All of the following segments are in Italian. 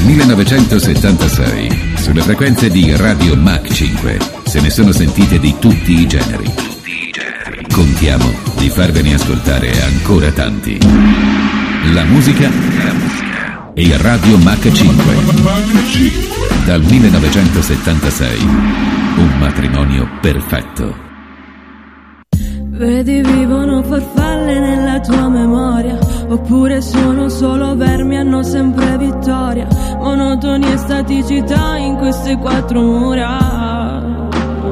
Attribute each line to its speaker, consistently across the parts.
Speaker 1: 1976, sulle frequenze di Radio Mach 5, se ne sono sentite di tutti i generi. Contiamo di farvene ascoltare ancora tanti. La musica e Radio Mach 5. Dal 1976, un matrimonio perfetto.
Speaker 2: Vedi, vivono farfalle nella tua memoria, oppure sono solo vermi, hanno sempre vittoria, monotonia e staticità in queste quattro mura.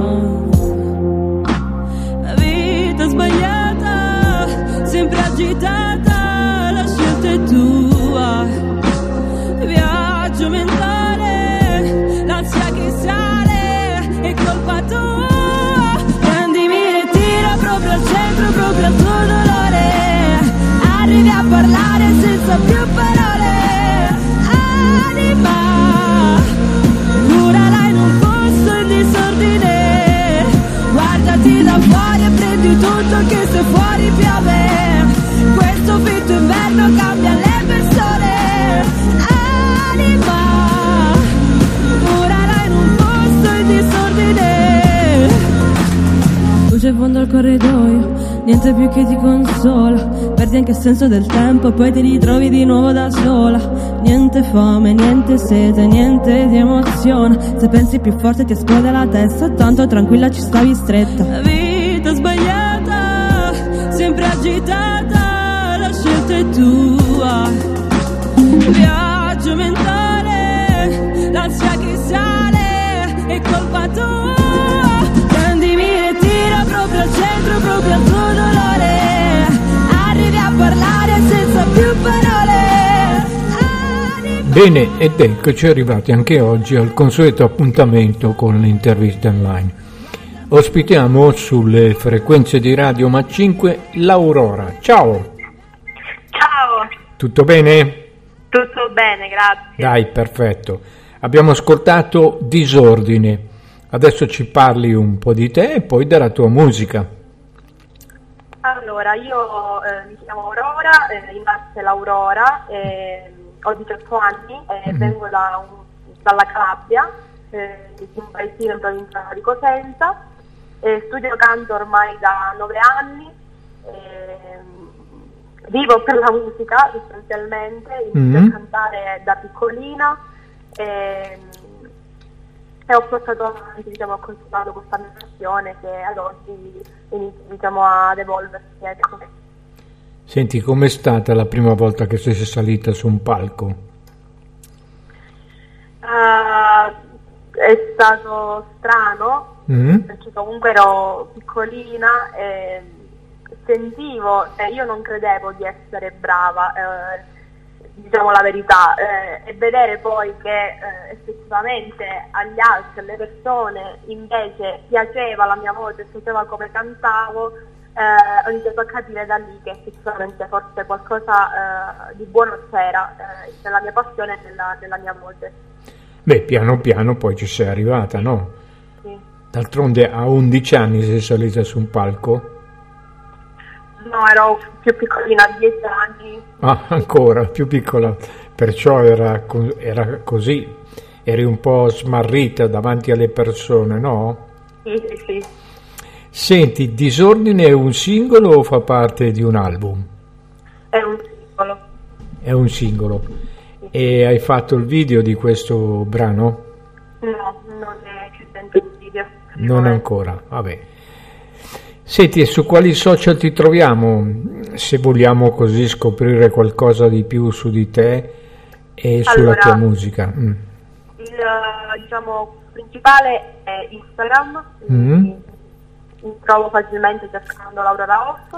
Speaker 2: La vita sbagliata, sempre agitata, la scelta è tua. Viaggio mentale, l'ansia che sale, è colpa tua. Proprio al centro, proprio al tuo dolore, arrivi a parlare senza più parole. Anima, curala in un posto in disordine, guardati da fuori e prendi tutto che se fuori piove. Questo fitto inverno cambia le persone. Anima, curala in un posto in disordine. Luce in fondo al corridoio, niente più che ti consola, perdi anche il senso del tempo e poi ti ritrovi di nuovo da sola. Niente fame, niente sete, niente ti emoziona, se pensi più forte ti esplode la testa, tanto tranquilla ci stavi stretta. La vita sbagliata, sempre agitata, la scelta è tua. Viaggio mentale, l'ansia che sale, è colpa tua. Proprio al centro, proprio al tuo dolore, arrivi a parlare senza più parole.
Speaker 3: Bene, ed eccoci arrivati anche oggi al consueto appuntamento con le interviste online. Ospitiamo sulle frequenze di Radio Mach 5 l'Aurora. Ciao!
Speaker 4: Ciao!
Speaker 3: Tutto bene?
Speaker 4: Tutto bene, grazie.
Speaker 3: Dai, perfetto. Abbiamo ascoltato Disordine. Adesso ci parli un po' di te e poi della tua musica.
Speaker 4: Allora, io mi chiamo Aurora, in arte l'Aurora, ho 18 anni e vengo dalla Calabria, di un paesino in provincia di Cosenza, studio canto ormai da 9 anni, vivo per la musica sostanzialmente, inizio a cantare da piccolina, e ho portato avanti, ho continuato questa mia passione che ad oggi inizia, ad evolversi, ecco.
Speaker 3: Senti, com'è stata la prima volta che sei salita su un palco?
Speaker 4: È stato strano, perché comunque ero piccolina e sentivo, io non credevo di essere brava, diciamo la verità, e vedere poi che effettivamente agli altri, alle persone invece piaceva la mia voce, piaceva come cantavo, ho iniziato a capire da lì che effettivamente forse qualcosa di buono c'era nella mia passione e nella mia voce.
Speaker 3: Beh, piano piano poi ci sei arrivata, no?
Speaker 4: Sì.
Speaker 3: D'altronde a 11 anni sei salita su un palco?
Speaker 4: No, ero più piccolina, 10 anni.
Speaker 3: Ah, ancora, più piccola. Perciò era così. Eri un po' smarrita davanti alle persone, no?
Speaker 4: Sì.
Speaker 3: Senti, Disordine è un singolo o fa parte di un album?
Speaker 4: È un singolo.
Speaker 3: È un singolo. Sì. E hai fatto il video di questo brano?
Speaker 4: No, non è più dentro il video.
Speaker 3: Non ancora, vabbè. Senti, e su quali social ti troviamo, se vogliamo così scoprire qualcosa di più su di te e sulla tua musica? Il
Speaker 4: principale è Instagram, mi trovo facilmente cercando l'Aurora Off,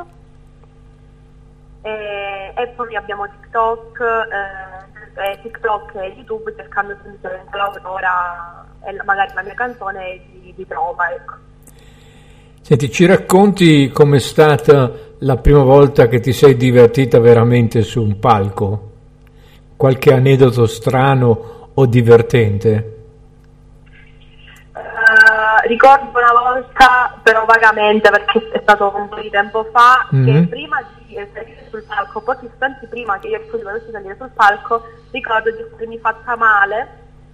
Speaker 4: e poi abbiamo TikTok e YouTube, cercando semplicemente l'Aurora e magari la mia canzone di prova, ecco.
Speaker 3: Senti, ci racconti com'è stata la prima volta che ti sei divertita veramente su un palco? Qualche aneddoto strano o divertente?
Speaker 4: Ricordo una volta, però vagamente, perché è stato un po' di tempo fa, che prima di salire sul palco, pochi istanti prima che io e Cody dovessi salire sul palco, ricordo di essermi fatta male,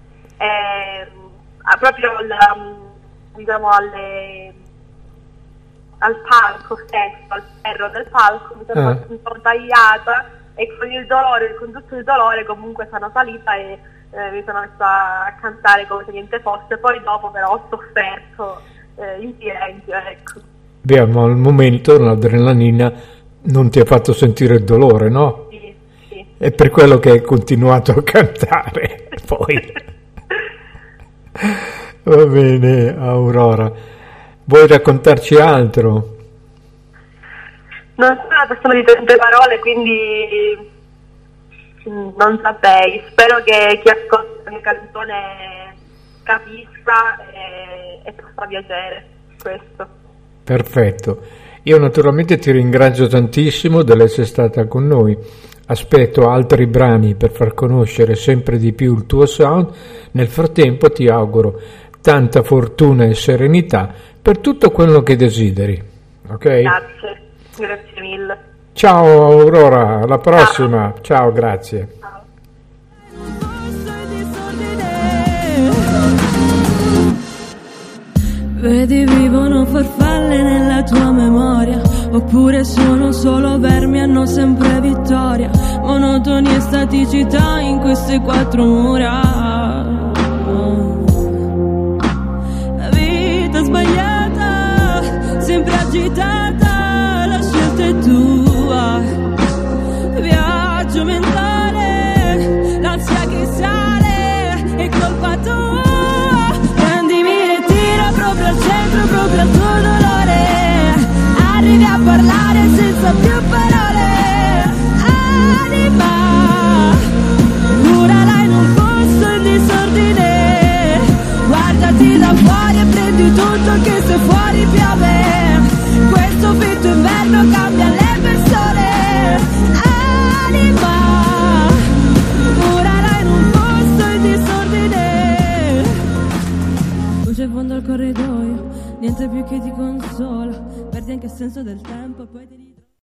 Speaker 4: proprio al palco stesso, al ferro del palco, mi sono fatta un po' tagliata, e con tutto il dolore comunque sono salita e mi sono messa a cantare come se niente fosse. Poi dopo però ho sofferto in silenzio, ecco.
Speaker 3: Beh, ma al momento l'adrenalina non ti ha fatto sentire il dolore, no?
Speaker 4: Sì.
Speaker 3: È per quello che hai continuato a cantare poi. Va bene, Aurora, vuoi raccontarci altro?
Speaker 4: Non sono una persona di tante parole, quindi non saprei. Spero che chi ascolta la mia canzone capisca e possa piacere questo.
Speaker 3: Perfetto. Io naturalmente ti ringrazio tantissimo dell'essere stata con noi. Aspetto altri brani per far conoscere sempre di più il tuo sound. Nel frattempo ti auguro tanta fortuna e serenità per tutto quello che desideri. Ok?
Speaker 4: Grazie mille.
Speaker 3: Ciao Aurora, alla prossima. Ciao, grazie.
Speaker 4: Ciao.
Speaker 2: Vedi, vivono farfalle nella tua memoria, oppure sono solo vermi, hanno sempre vittoria, monotonia e staticità in queste quattro mura. La vita sbagliata, sempre agitata, la scelta è tua. Viaggio mentale, l'ansia che sale, è colpa tua. Proprio al centro, proprio al tuo dolore, arrivi a parlare senza più parole. Anima, curala in un posto in disordine, guardati da fuori e prendi tutto che se fuori piove. Questo fitto inverno cambia le persone. Anima, curala in un posto in disordine. Luce in fondo al corridoio, niente più che ti consola, perdi anche il senso del tempo, poi ti